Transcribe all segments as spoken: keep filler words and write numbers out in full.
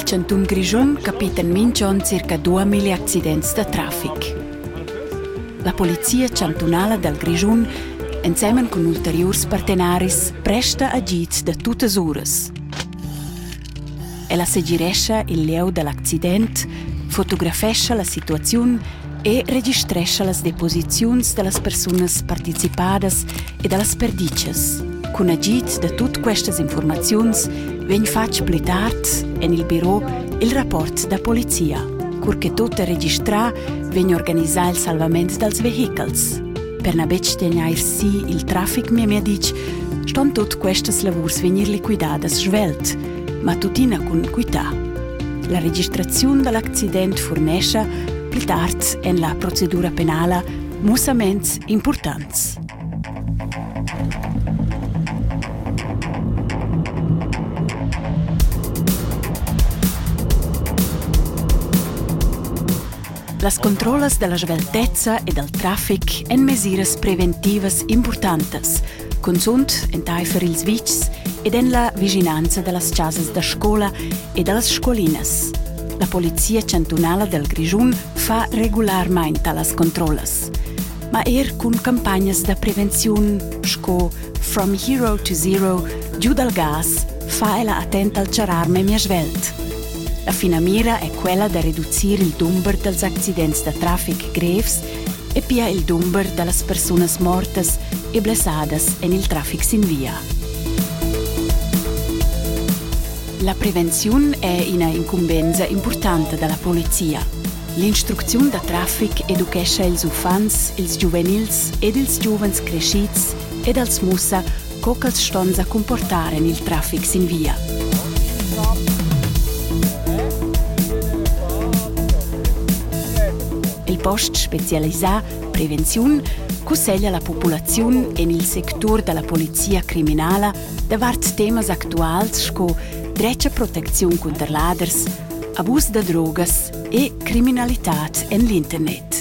Cantun Grischun capitan minchon circa duemila accidenti da traffic. La polizia cantonala del Grischun, insieme con ulteriori partenaris, presta agit da tutte le ore. Ella seguiresce il leo dell'accidente, fotografesce la situazione e registresce le deposizioni delle persone partecipate e delle perdices. Con agit da tutte queste informazioni, viene fatto più tardi nel bureau il rapporto da polizia. Perché tutto è registrato, viene organizzato il salvamento dei veicoli. Per non tenere sì il traffico, mi ha detto, stanno tutte queste lavori venire liquidate svelte, ma tutina con equità. La registrazione dell'accidente fornisce, più tardi, nella procedura penale, mussamenti importanti. Las controllas della sveltezza e del traffic en mesiras preventivas importantes, consunt en taifer ils vics ed en la viginanza delle casas da scola e delle scolinas. La polizia cantonala del Grischun fa regolarmente las controllas, ma er con campagnas da prevenzione, sco From Hero to Zero, giù dal gas, fa ella attenta al cerarme mia svelt. La fina mira è quella di ridurre il numero degli accidenti da traffic graves e pia il numero delle persone morte e blessate nel traffico in via. La prevenzione è una incombenza importante della polizia. L'istruzione da traffic educesce ils ufans, ils juvenils ed ils giovens crescits ed als mussa co che stanno a comportare nel traffico in via. Il post specializzato Prevenzione consiglia la popolazione e il settore della polizia criminale davanti temi attuali come dreccia protezione contro laders, abuso di droghe e criminalità nell'internet.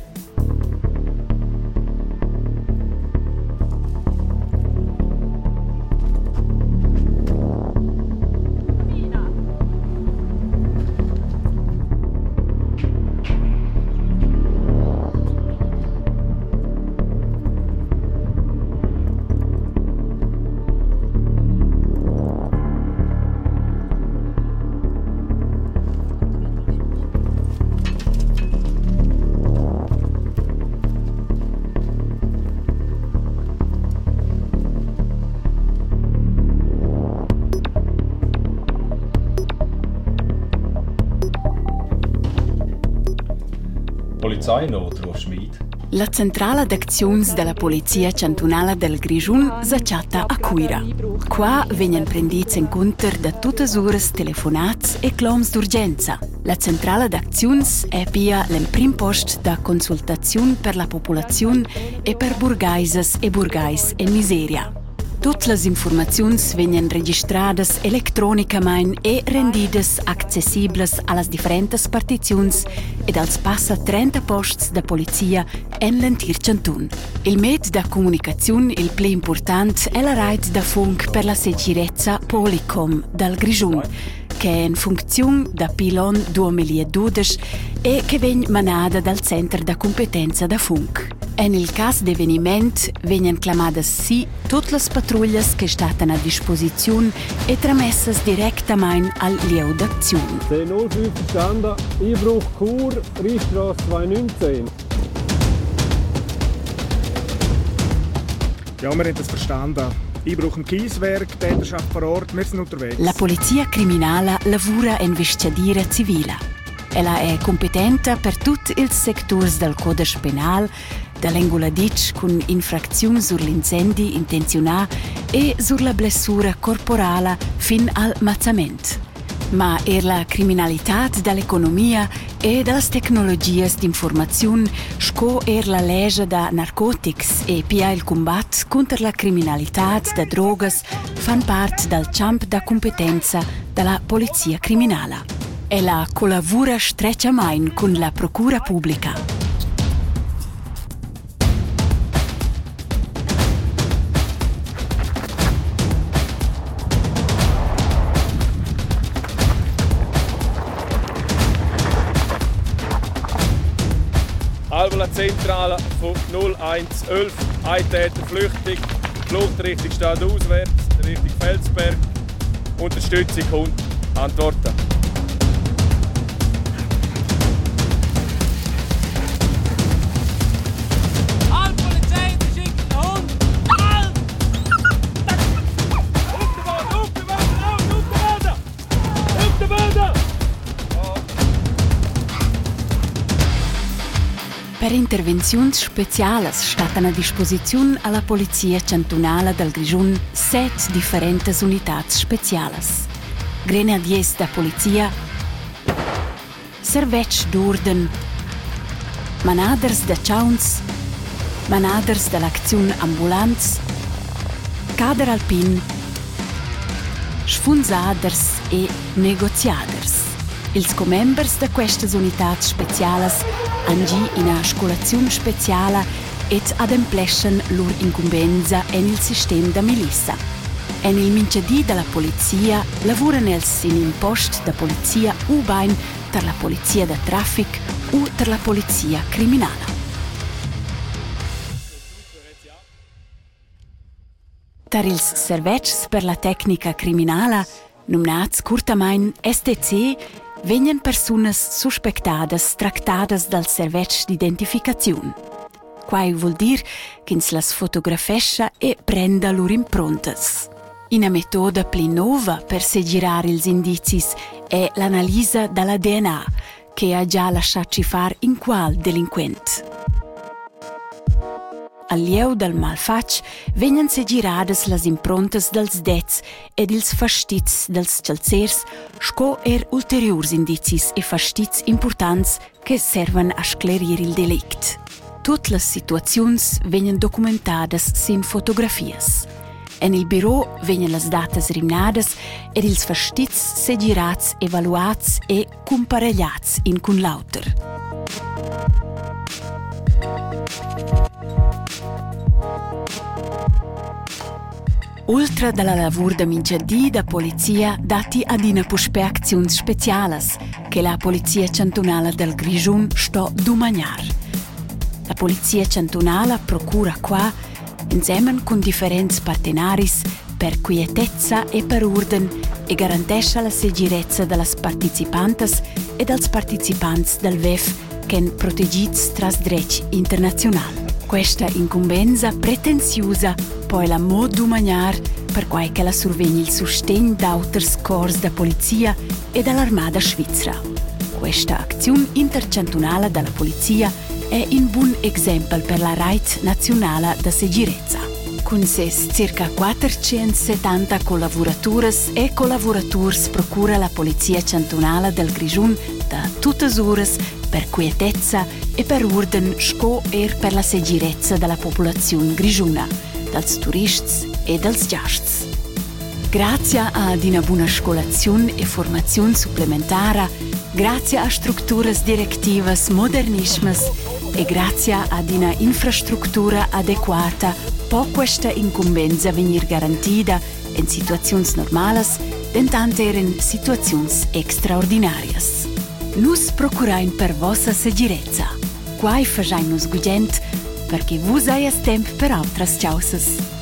La centrale d'azioni della polizia cantonale del Grischun s'acciatta a Cuira. Qua vengono prenditi in conto da tutte le ore telefonate e clams d'urgenza. La centrale d'azioni è pia il primo posto da consultazione per la popolazione e per burgaises e burgais in miseria. Tutte le informazioni vengono registrate elettronicamente e rendite accessibili alle differenti partizioni ed als passa trenta posti da polizia in l'Entir Cantun. Il mezzo di comunicazione il più importante è la rete da funk per la sicurezza Policom del Grischun, che è in funzione da pilon duemiladodici e che viene manata dal Centro di Competenza da Funk. E nel caso di avvenimento vengono chiamate sì tutte le pattuglie che stanno a disposizione e trasmesse direttamente al lieu d'azione. C null fünf verstanden, Einbruch Chur, Riechstrasse zweihundertneunzehn. Ja, wir haben das verstanden. Einbruch im Kieswerk, Täterschaft vor Ort, wir sind unterwegs. La polizia criminale lavora in vestiaria civile. Ella è competente per tutti i settori del codice penale, dall'ingoladic con infrazioni sull'incendi intenzionati e sulla blessura corporale fin al mazzamento. Ma er la criminalità dell'economia e delle tecnologie di informazione, sco er la legge da narcotics e pia il combatto contro la criminalità da droghe fanno parte del campo da competenza della polizia criminale. Ella collabora strettamente con la procura pubblica. Zentrale von null eins elf. Ein Täter flüchtig, Fluchtrichtung stadtauswärts, Richtung Felsberg. Unterstützung Hund. Antworten. Halt, Polizei, sie schickt den Hund! Halt! Auf den Boden, auf den Boden, auf den Boden! Auf den Boden! Per intervenziuns specialas stattan a disposizione alla Polizia Cantonala del Grischun set differentes unitats specialas. Grenadiers da Polizia, servetsch d'orden, manaders da Chauns, manaders dell'Acziun Ambulanz, cader alpin, sfunzaders e negoziaders. Ils comembers da questas unitats specialas han gi ina scolaziun speciala et adempleschen lur incumbenza en il sistem da milissa. En il minchadì della polizia lavuran els in un post da polizia u bain per la polizia da traffic u per la polizia criminala. Tar ils servetgs per la tecnica criminala, numnats curtamain S T C, venien persunas suspectadas tractadas dal servetg d'identificaziun. Quai vuol dir ch'ins las fotografescha e prenda lur improntas. Una metoda pli nova per segirar ils indizis è l'analisa dalla D N A, che ha già lasciato far in qual delinquent. Al lieu del malfatg venien segiradas las improntas dels dets ed ils fastits dels calzers, sco er ulteriurs indicis e fastits importants che servan a sclerir il delict. Tutte las situaziuns venien documentadas sin fotografias. En il biro venien las datas rimnadas ed ils fastits segirats, evaluats e comparegliats in cun l'auter. Oltre dalla lavur da minchadì da polizia dati ad ina puspe acziuns specialas che la Polizia Cantonala del Grischun sto dumagnar. La Polizia Cantonala procura qua, insieme con differenti partenaris, per quietezza e per orden e garantisce la sicurezza delle partecipantes e dels partecipanti del V E F che sono proteggiti tras dretg internazional. Questa incumbenza pretenziosa poi la mod dumagnar per quai che la survegni il sostegno d'auters corps da polizia e dall'armada svizzera. Questa azione intercantonale della polizia è un buon esempio per la rete nazionale da sicurezza. Con ses circa quattrocentosettanta collaboratores e collaborators procura la Polizia Cantonala del Grischun da tutte le ore per quietezza e per orden sco er per la sicurezza della popolazione grischuna, dels turisti e dels giasts. Grazie ad una buona scolazione e formazione supplementare, grazie a strutture direttive modernismes e grazie ad una infrastruttura adeguata, può questa incumbenza venir garantita in situazioni normali, tentante in situazioni extraordinarias. Nus procurain per vostra sicurezza. Quai fajain nus gugent perché vus aias temp per altras chausas.